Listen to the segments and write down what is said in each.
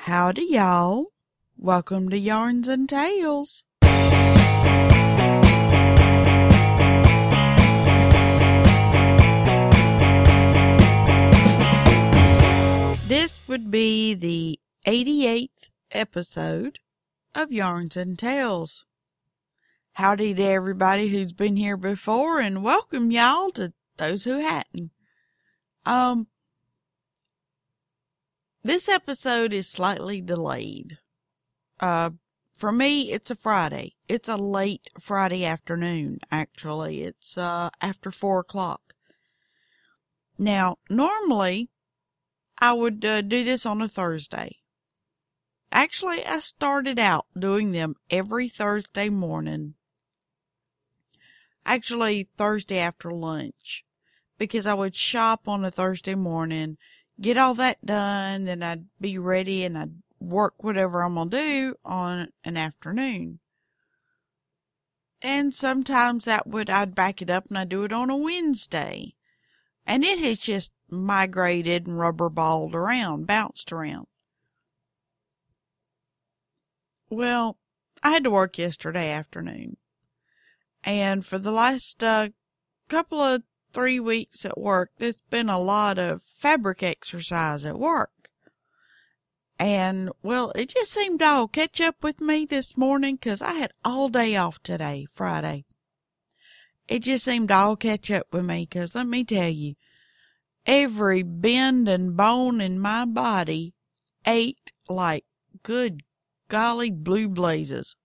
Howdy, y'all. Welcome to Yarns and Tales. This would be the 88th episode of Yarns and Tales. Howdy to everybody who's been here before, and welcome y'all to those who hadn't. This episode is slightly delayed. For me, it's a Friday. It's a late Friday afternoon, actually. It's after 4 o'clock. Now, normally, I would do this on a Thursday. Actually, I started out doing them every Thursday morning. Actually, Thursday after lunch. Because I would shop on a Thursday morning, get all that done, then I'd be ready and I'd work whatever I'm going to do on an afternoon. And sometimes I'd back it up and I'd do it on a Wednesday. And it has just migrated and rubber balled around, bounced around. Well, I had to work yesterday afternoon. And for the last couple of 3 weeks at work, there's been a lot of fabric exercise at work. And, well, it just seemed to all catch up with me this morning because I had all day off today, Friday. It just seemed to all catch up with me because, let me tell you, every bend and bone in my body ached like good golly blue blazes.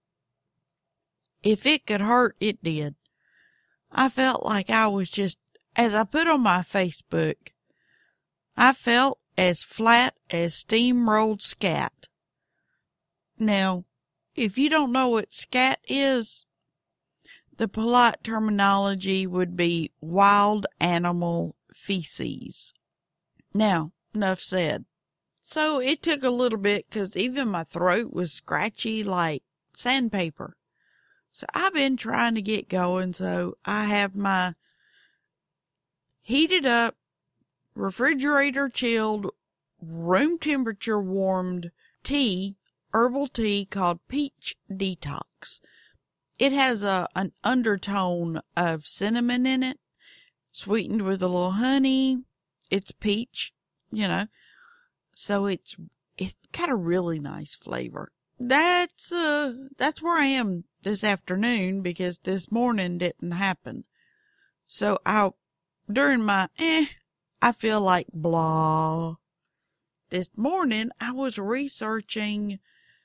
If it could hurt, it did. I felt like I was just, as I put on my Facebook, I felt as flat as steam-rolled scat. Now, if you don't know what scat is, the polite terminology would be wild animal feces. Now, enough said. So it took a little bit because even my throat was scratchy like sandpaper. So I've been trying to get going, so I have my heated up, refrigerator chilled, room temperature warmed tea, herbal tea called Peach Detox. It has an undertone of cinnamon in it, sweetened with a little honey. It's peach, so it's got a really nice flavor. That's where I am this afternoon because this morning didn't happen. So during my I feel like blah. This morning I was researching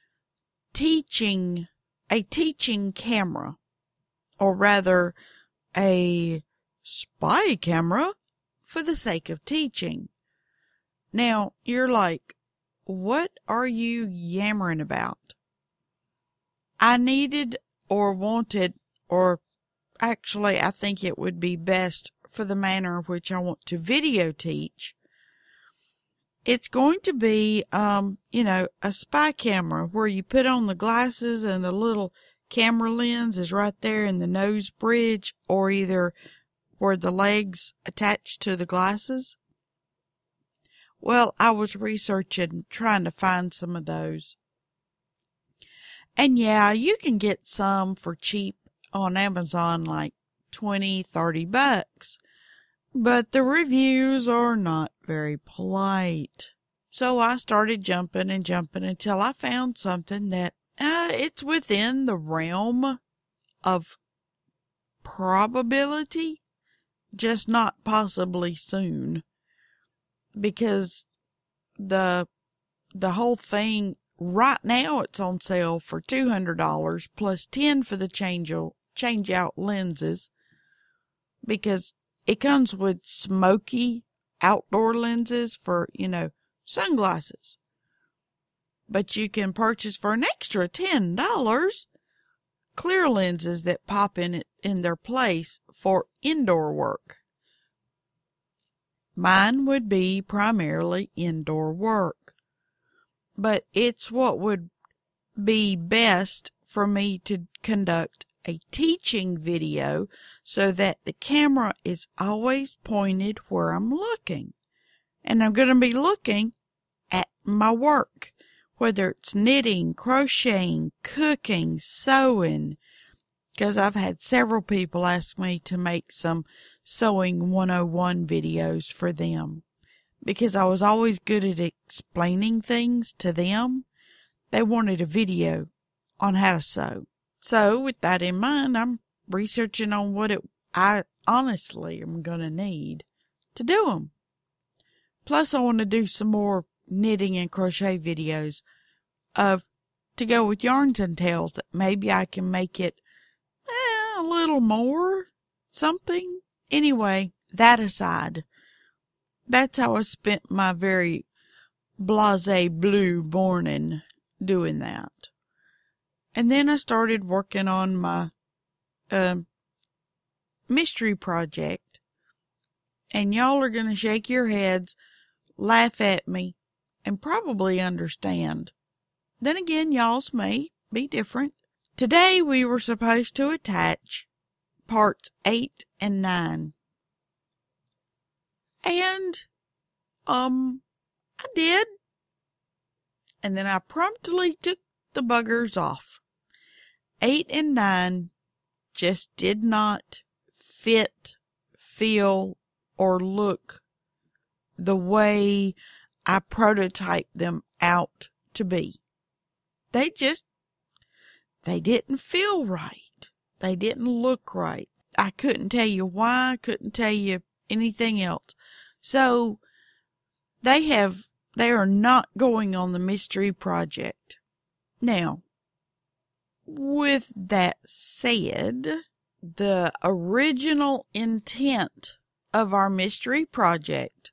a teaching camera, or rather a spy camera for the sake of teaching. Now you're like, what are you yammering about? I needed or wanted, or actually I think it would be best for the manner in which I want to video teach. It's going to be, a spy camera where you put on the glasses and the little camera lens is right there in the nose bridge, or either where the legs attach to the glasses. Well, I was researching, trying to find some of those. And yeah, you can get some for cheap on Amazon, like $20-$30. But the reviews are not very polite. So I started jumping and jumping until I found something that, it's within the realm of probability, just not possibly soon. Because the whole thing, right now it's on sale for $200 plus $10 for the change out lenses, because it comes with smoky outdoor lenses for, sunglasses. But you can purchase for an extra $10 clear lenses that pop in their place for indoor work. Mine would be primarily indoor work, but it's what would be best for me to conduct a teaching video so that the camera is always pointed where I'm looking. And I'm going to be looking at my work. whether it's knitting, crocheting, cooking, sewing, because I've had several people ask me to make some sewing 101 videos for them, because I was always good at explaining things to them. They wanted a video on how to sew. So with that in mind, I'm researching on what I honestly am going to need to do them. Plus, I want to do some more knitting and crochet videos to go with yarns and tails, that maybe I can make it a little more something. Anyway, that aside, that's how I spent my very blasé blue morning doing that. And then I started working on my mystery project. And y'all are going to shake your heads, laugh at me, and probably understand. Then again, y'all's may be different. Today we were supposed to attach parts 8 and 9. And, I did. And then I promptly took the buggers off. 8 and 9 just did not fit, feel, or look the way I prototyped them out to be. They didn't feel right. They didn't look right. I couldn't tell you why. I couldn't tell you anything else. So they are not going on the mystery project. Now, with that said, the original intent of our mystery project,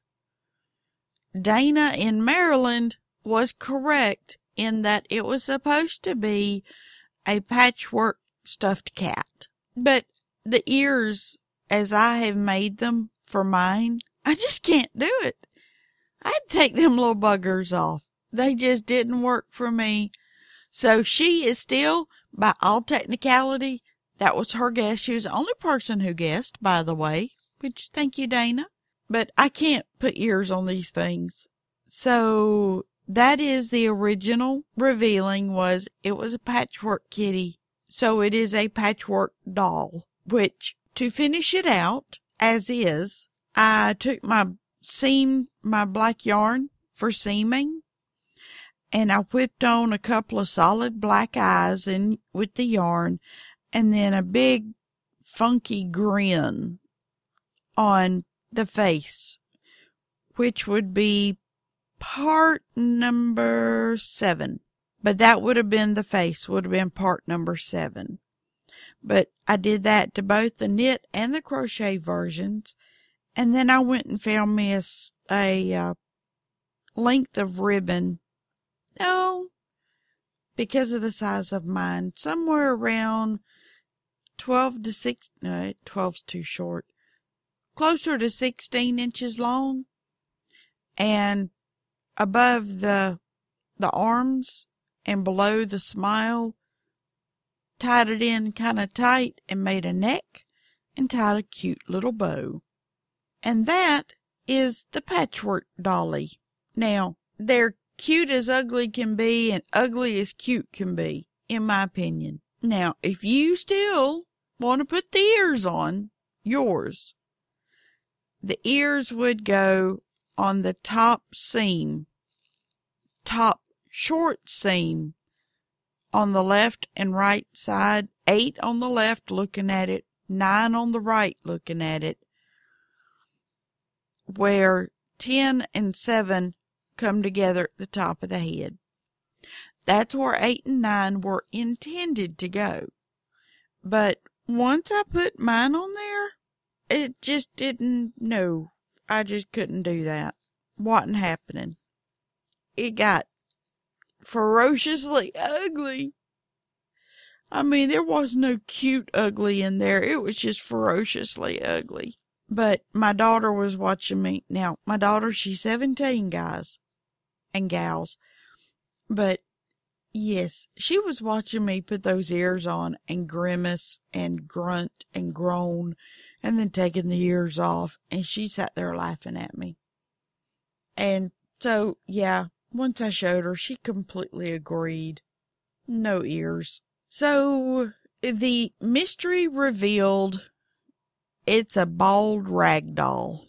Dana in Maryland was correct in that it was supposed to be a patchwork stuffed cat. But the ears, as I have made them for mine, I just can't do it. I had to take them little buggers off. They just didn't work for me. So she is still, by all technicality, that was her guess. She was the only person who guessed, by the way, which thank you, Dana. But I can't put ears on these things. So that is the original revealing, was it was a patchwork kitty. So it is a patchwork doll, which to finish it out as is, I took my black yarn for seaming, and I whipped on a couple of solid black eyes with the yarn, and then a big funky grin on the face, which would be part number 7. But that would have been the face, would have been part number 7. But I did that to both the knit and the crochet versions. And then I went and found me a length of ribbon. No, because of the size of mine, somewhere around 12 to 6, no, 12's too short. Closer to 16 inches long. And above the arms and below the smile, tied it in kind of tight and made a neck and tied a cute little bow. And that is the patchwork dolly. Now, they're cute as ugly can be and ugly as cute can be, in my opinion. Now, if you still want to put the ears on yours, the ears would go on the top seam, top short seam on the left and right side, 8 on the left looking at it, 9 on the right looking at it, where 10 and 7 come together at the top of the head. That's where 8 and 9 were intended to go. But once I put mine on there, it just didn't, no, I just couldn't do that. Wasn't happening. It got ferociously ugly. I mean, there was no cute ugly in there. It was just ferociously ugly. But my daughter was watching me. Now, my daughter, she's 17, guys and gals. But yes, she was watching me put those ears on and grimace and grunt and groan and then taking the ears off. And she sat there laughing at me. And so, yeah, once I showed her, she completely agreed. No ears. So, the mystery revealed, it's a bald rag doll.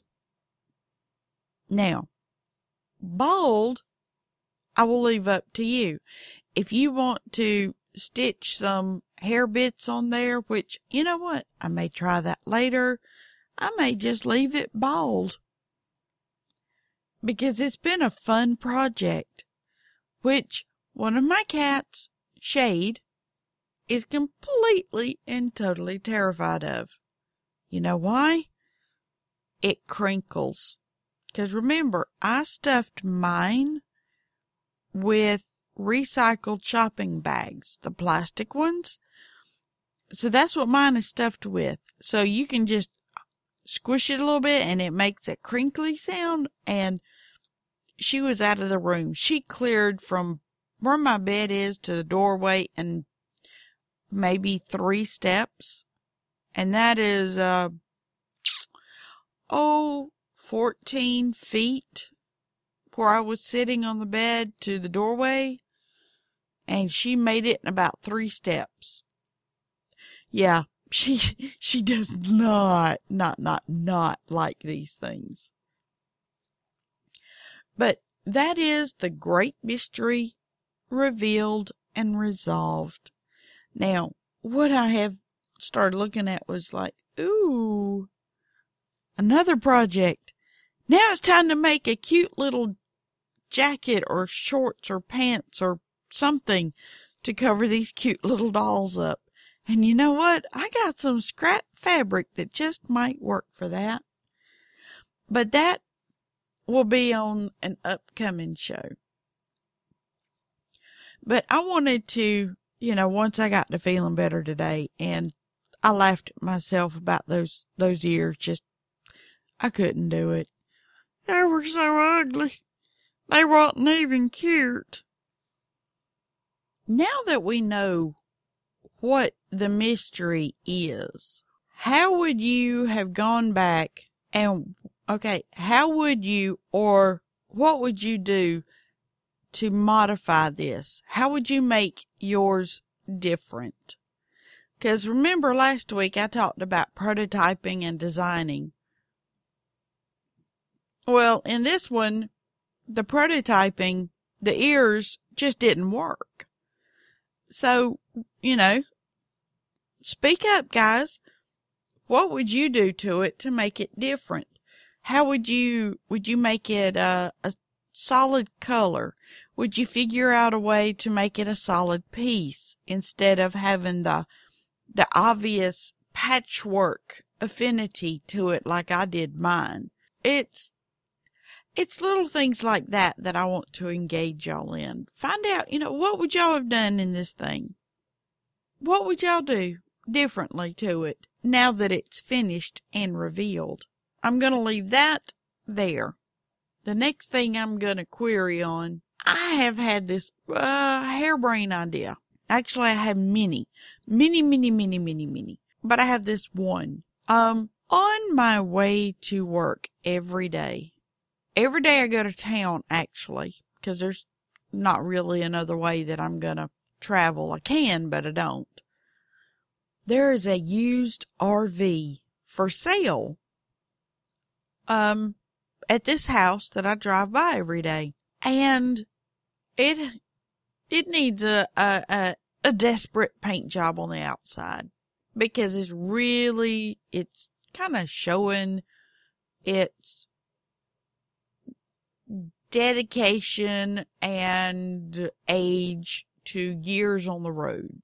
Now, bald, I will leave up to you. If you want to stitch some hair bits on there, which, you know what, I may try that later. I may just leave it bald. Because it's been a fun project, which one of my cats, Shade, is completely and totally terrified of. You know why? It crinkles. Because remember, I stuffed mine with recycled shopping bags, the plastic ones. So that's what mine is stuffed with. So you can just squish it a little bit and it makes a crinkly sound. And she was out of the room. She cleared from where my bed is to the doorway and maybe 3 steps. And that is, 14 feet where I was sitting on the bed to the doorway. And she made it in about 3 steps. Yeah, she does not like these things. But that is the great mystery revealed and resolved. Now, what I have started looking at was like, ooh, another project. Now it's time to make a cute little jacket or shorts or pants or something to cover these cute little dolls up. And you know what? I got some scrap fabric that just might work for that. But that will be on an upcoming show. But I wanted to, once I got to feeling better today, and I laughed at myself about those ears, I couldn't do it. They were so ugly. They wasn't even cute. Now that we know what the mystery is, how would you have gone back and, how would you, or what would you do to modify this? How would you make yours different? Because remember last week I talked about prototyping and designing. Well, in this one, the prototyping, the ears just didn't work. So, speak up, guys. What would you do to it to make it different? How would you make it a solid color? Would you figure out a way to make it a solid piece instead of having the obvious patchwork affinity to it like I did mine? It's little things like that I want to engage y'all in. Find out, what would y'all have done in this thing? What would y'all do differently to it now that it's finished and revealed? I'm going to leave that there. The next thing I'm going to query on, I have had this harebrained idea. Actually, I have many. But I have this one. On my way to work every day I go to town, actually, because there's not really another way that I'm going to travel. I can, but I don't. There is a used RV for sale at this house that I drive by every day. And it needs a desperate paint job on the outside because it's kind of showing its dedication and age to years on the road.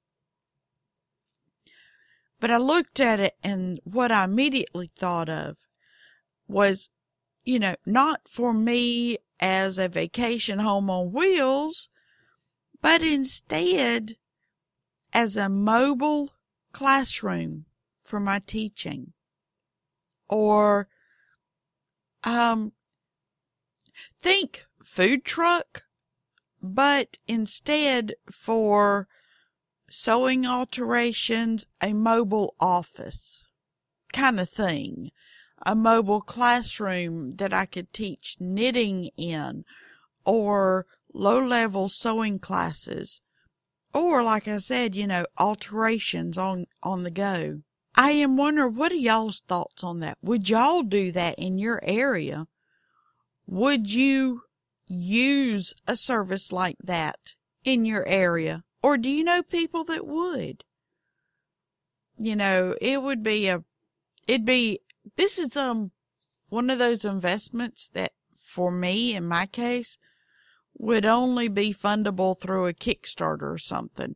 But I looked at it and what I immediately thought of was, not for me as a vacation home on wheels, but instead as a mobile classroom for my teaching. Or, think food truck, but instead for sewing alterations, a mobile office kind of thing. A mobile classroom that I could teach knitting in, or low-level sewing classes, or like I said, alterations on the go. I am wondering, what are y'all's thoughts on that? Would y'all do that in your area? Would you use a service like that in your area? Or do you know people that would? This is one of those investments that, for me, in my case, would only be fundable through a Kickstarter or something.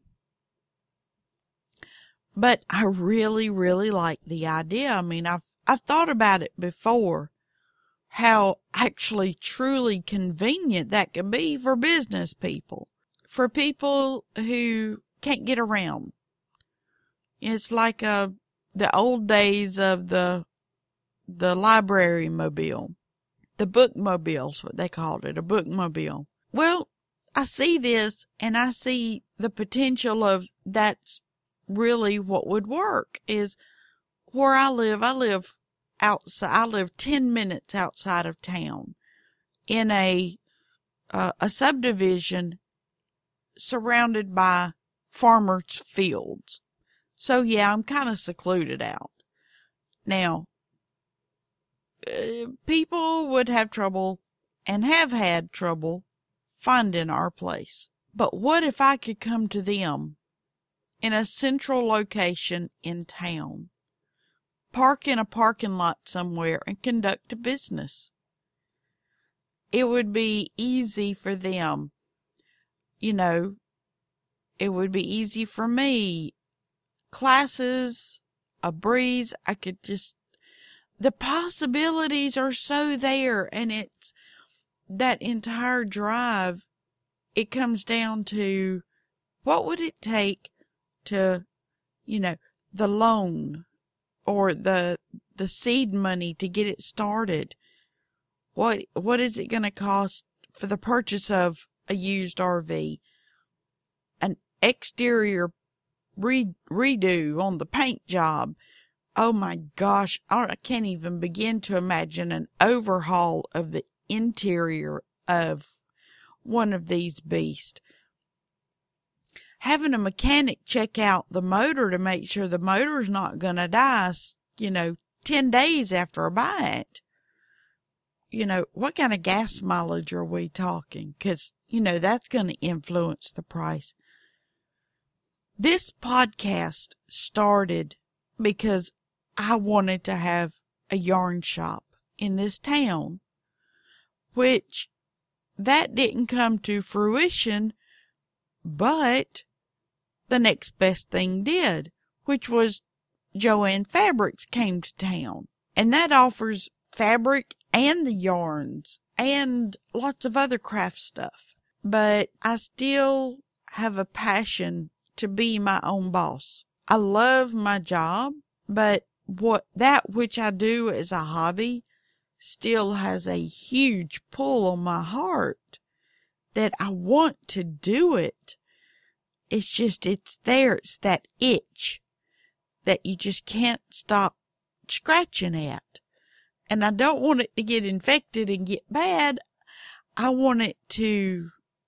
But I really, really like the idea. I mean, I've thought about it before, how actually truly convenient that could be for business people, for people who can't get around. It's like the old days of the library mobile, the bookmobile's what they called it, a bookmobile. Well, I see this and I see the potential of that's really what would work. Is where I live outside. I live 10 minutes outside of town in a subdivision surrounded by farmers' fields. So yeah, I'm kind of secluded out. Now, people would have trouble and have had trouble finding our place. But what if I could come to them in a central location in town, park in a parking lot somewhere and conduct a business? It would be easy for them. It would be easy for me. Classes, a breeze, the possibilities are so there, and it's that entire drive. It comes down to, what would it take to, the loan or the seed money to get it started? What is it going to cost for the purchase of a used RV? An exterior redo on the paint job. Oh my gosh, I can't even begin to imagine an overhaul of the interior of one of these beasts. Having a mechanic check out the motor to make sure the motor's not going to die, 10 days after I buy it. What kind of gas mileage are we talking? 'Cause, that's going to influence the price. This podcast started because I wanted to have a yarn shop in this town, which that didn't come to fruition, but the next best thing did, which was Joann Fabrics came to town, and that offers fabric and the yarns and lots of other craft stuff. But I still have a passion to be my own boss. I love my job, but that which I do as a hobby still has a huge pull on my heart that I want to do it. It's there. It's that itch that you just can't stop scratching at. And I don't want it to get infected and get bad. I want it to,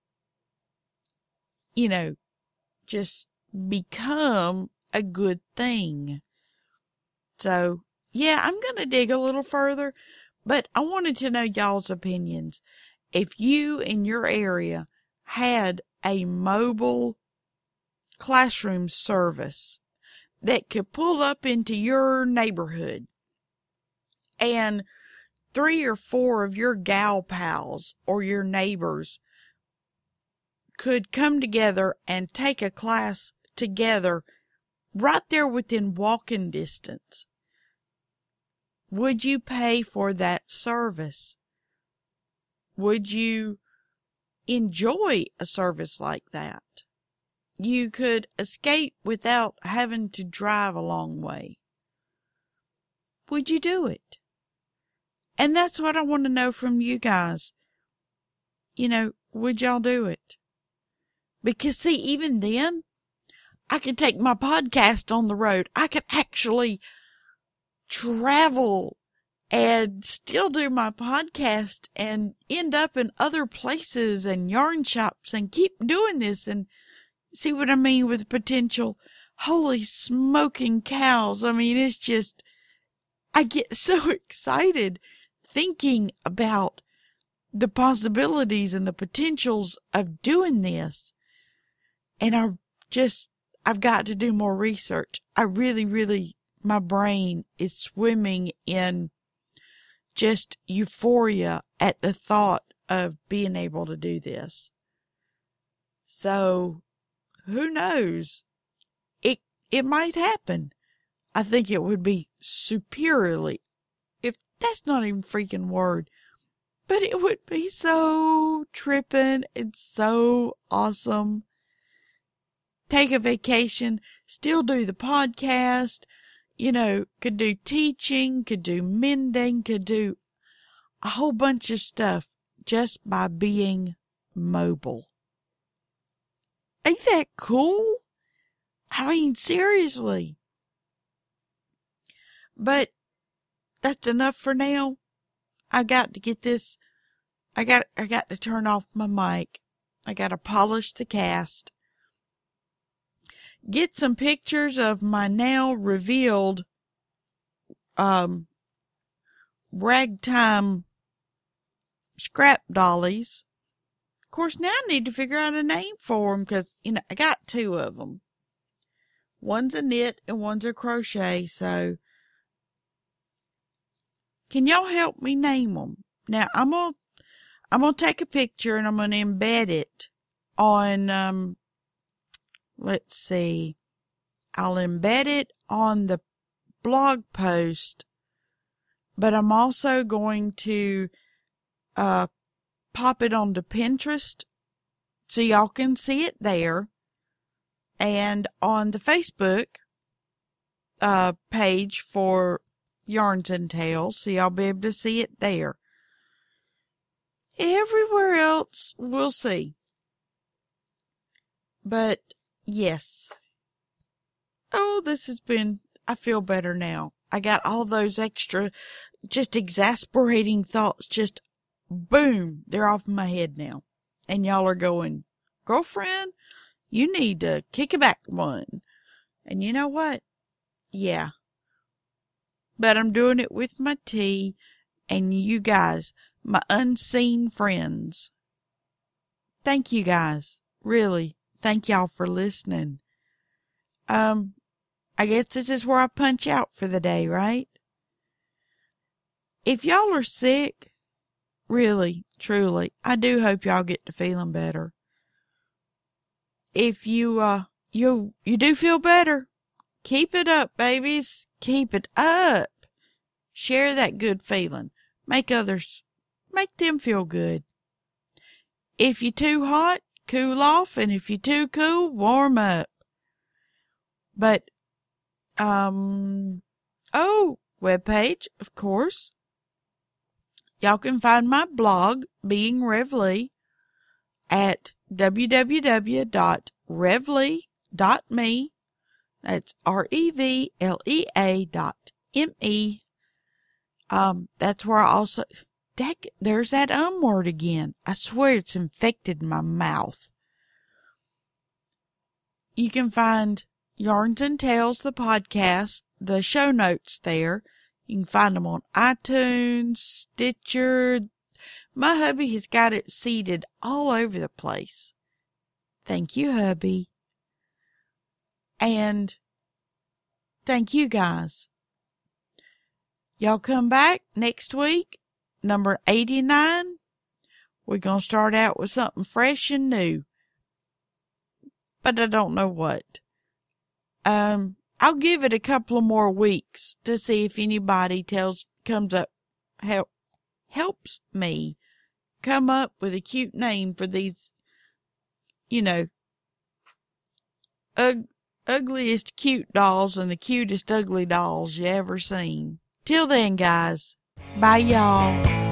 just become a good thing. So, yeah, I'm going to dig a little further, but I wanted to know y'all's opinions. If you in your area had a mobile classroom service that could pull up into your neighborhood, and 3 or 4 of your gal pals or your neighbors could come together and take a class together right there within walking distance, would you pay for that service? Would you enjoy a service like that? You could escape without having to drive a long way. Would you do it? And that's what I want to know from you guys. Would y'all do it? Because see, even then, I could take my podcast on the road. I could actually travel and still do my podcast and end up in other places and yarn shops and keep doing this and see what I mean with potential. Holy smoking cows. I mean, it's just, I get so excited thinking about the possibilities and the potentials of doing this. And I've got to do more research. I really, my brain is swimming in just euphoria at the thought of being able to do this. So, who knows? It might happen. I think it would be superiorly, if that's not even a freaking word, but it would be so tripping and so awesome. Take a vacation, still do the podcast, could do teaching, could do mending, could do a whole bunch of stuff just by being mobile. Ain't that cool? I mean, seriously. But that's enough for now. I got to get this. I got to turn off my mic. I got to polish the cast. Get some pictures of my now revealed ragtime scrap dollies. Of course, now I need to figure out a name for them because, I got two of them. One's a knit and one's a crochet, so can y'all help me name them? Now, I'm gonna take a picture and I'm gonna embed it on, let's see. I'll embed it on the blog post, but I'm also going to, pop it onto Pinterest so y'all can see it there, and on the Facebook, page for Yarns and Tales, so y'all be able to see it there. Everywhere else, we'll see. But, yes. Oh, I feel better now. I got all those extra, just exasperating thoughts, just boom, they're off my head now. And y'all are going, girlfriend, you need to kick it back one. And you know what? Yeah. But I'm doing it with my tea and you guys, my unseen friends. Thank you guys. Really. Thank y'all for listening. I guess this is where I punch out for the day, right? If y'all are sick, really, truly, I do hope y'all get to feeling better. If you do feel better, keep it up, babies. Keep it up. Share that good feeling. Make them feel good. If you're too hot, cool off, and if you're too cool, warm up. But, webpage, of course. Y'all can find my blog, Being Revlee, at www.revlee.me. That's REVLEA.me. That's where I also, there's that word again. I swear it's infected my mouth. You can find Yarns and Tales, the podcast, the show notes there. You can find them on iTunes, Stitcher. My hubby has got it seeded all over the place. Thank you, hubby. And thank you guys. Y'all come back next week, number 89. We're going to start out with something fresh and new. But I don't know what. I'll give it a couple of more weeks to see if anybody comes up, helps me come up with a cute name for these, ugliest cute dolls and the cutest ugly dolls you ever seen. Till then, guys, bye y'all.